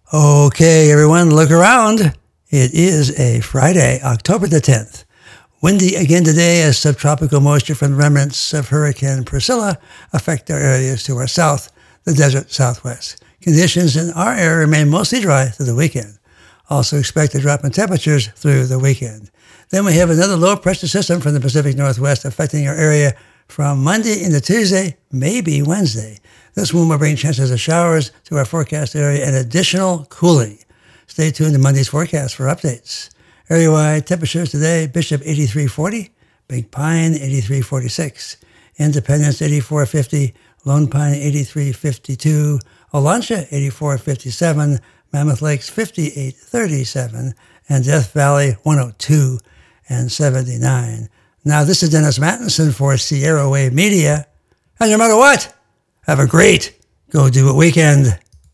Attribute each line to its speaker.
Speaker 1: Okay, everyone, look around. It is a Friday, October the 10th. Windy again today as subtropical moisture from the remnants of Hurricane Priscilla affect our areas to our south, the desert southwest. Conditions in our area remain mostly dry through the weekend. Also expect a drop in temperatures through the weekend. Then we have another low pressure system from the Pacific Northwest affecting our area from Monday into Tuesday, maybe Wednesday. This one will bring chances of showers to our forecast area and additional cooling. Stay tuned to Monday's forecast for updates. Area-wide temperatures today, Bishop 83.40, Big Pine 83.46, Independence 84.50, Lone Pine 83.52, Olancha 84.57, Mammoth Lakes 58.37, and Death Valley 102 and 79. Now, this is Dennis Mattinson for Sierra Wave Media. And no matter what, have a great Go Do It weekend.